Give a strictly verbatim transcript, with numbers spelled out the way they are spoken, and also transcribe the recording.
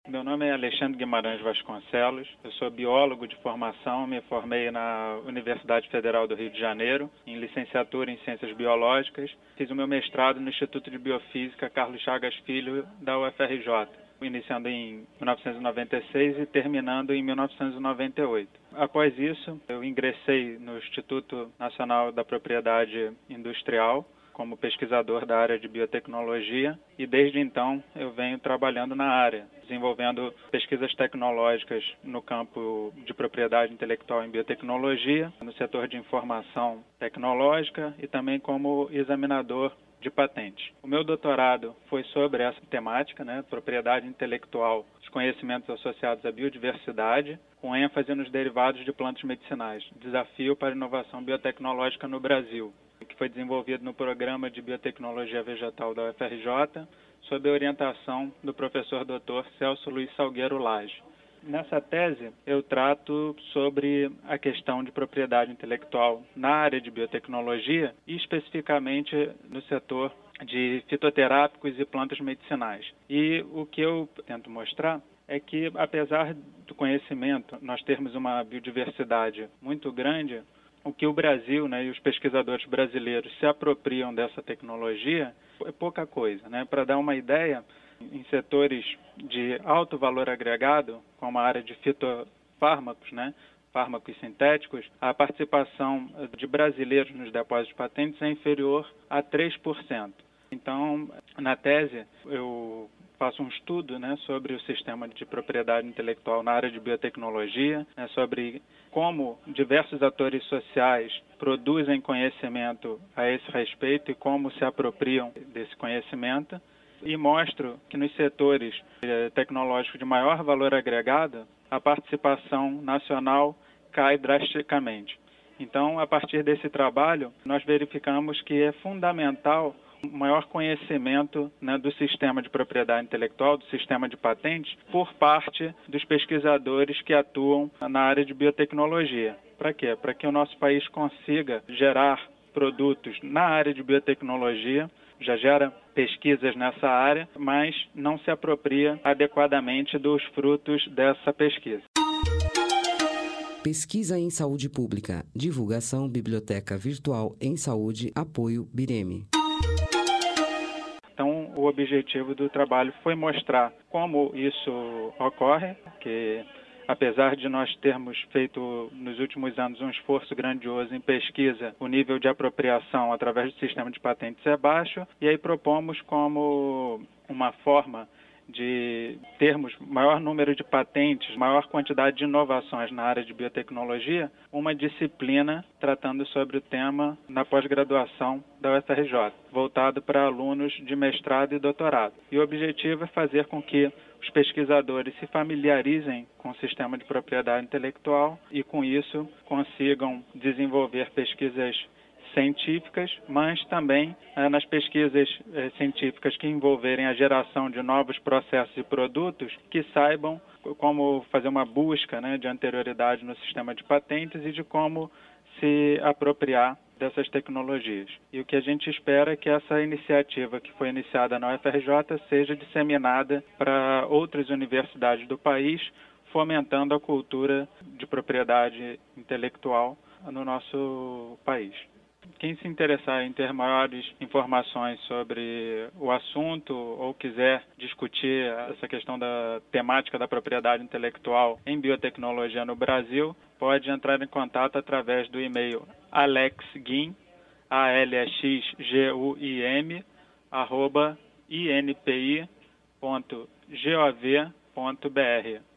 Meu nome é Alexandre Guimarães Vasconcelos, eu sou biólogo de formação, me formei na Universidade Federal do Rio de Janeiro, em licenciatura em Ciências Biológicas. Fiz o meu mestrado no Instituto de Biofísica Carlos Chagas Filho, da U F R J, iniciando em mil novecentos e noventa e seis e terminando em mil novecentos e noventa e oito. Após isso, eu ingressei no Instituto Nacional da Propriedade Industrial, como pesquisador da área de biotecnologia, e desde então eu venho trabalhando na área, desenvolvendo pesquisas tecnológicas no campo de propriedade intelectual em biotecnologia, no setor de informação tecnológica e também como examinador de patentes. O meu doutorado foi sobre essa temática, né, propriedade intelectual, os conhecimentos associados à biodiversidade, com ênfase nos derivados de plantas medicinais, desafio para a inovação biotecnológica no Brasil, que foi desenvolvido no Programa de Biotecnologia Vegetal da U F R J, sob a orientação do professor doutor Celso Luiz Salgueiro Lage. Nessa tese, eu trato sobre a questão de propriedade intelectual na área de biotecnologia e especificamente no setor de fitoterápicos e plantas medicinais. E o que eu tento mostrar é que, apesar do conhecimento, nós termos uma biodiversidade muito grande, o que o Brasil, né, e os pesquisadores brasileiros se apropriam dessa tecnologia é pouca coisa, né? Para dar uma ideia, em setores de alto valor agregado, como a área de fitofármacos, né, fármacos sintéticos, a participação de brasileiros nos depósitos de patentes é inferior a três por cento. Então, na tese, eu faço um estudo, né, sobre o sistema de propriedade intelectual na área de biotecnologia, né, sobre como diversos atores sociais produzem conhecimento a esse respeito e como se apropriam desse conhecimento, e mostro que nos setores eh, tecnológicos de maior valor agregado, a participação nacional cai drasticamente. Então, a partir desse trabalho, nós verificamos que é fundamental o maior conhecimento, né, do sistema de propriedade intelectual, do sistema de patentes, por parte dos pesquisadores que atuam na área de biotecnologia. Para quê? Para que o nosso país consiga gerar produtos na área de biotecnologia, já gera pesquisas nessa área, mas não se apropria adequadamente dos frutos dessa pesquisa. Pesquisa em Saúde Pública, divulgação Biblioteca Virtual em Saúde, apoio BIREME. Então, o objetivo do trabalho foi mostrar como isso ocorre, que apesar de nós termos feito nos últimos anos um esforço grandioso em pesquisa, o nível de apropriação através do sistema de patentes é baixo, e aí propomos como uma forma de termos maior número de patentes, maior quantidade de inovações na área de biotecnologia, uma disciplina tratando sobre o tema na pós-graduação da U F R J, voltado para alunos de mestrado e doutorado. E o objetivo é fazer com que os pesquisadores se familiarizem com o sistema de propriedade intelectual e, com isso, consigam desenvolver pesquisas científicas, mas também eh, nas pesquisas eh, científicas que envolverem a geração de novos processos e produtos, que saibam como fazer uma busca, né, de anterioridade no sistema de patentes e de como se apropriar dessas tecnologias. E o que a gente espera é que essa iniciativa que foi iniciada na U F R J seja disseminada para outras universidades do país, fomentando a cultura de propriedade intelectual no nosso país. Quem se interessar em ter maiores informações sobre o assunto ou quiser discutir essa questão da temática da propriedade intelectual em biotecnologia no Brasil, pode entrar em contato através do e-mail alexguim, A L E X G U I M, arroba inpi ponto gov ponto br.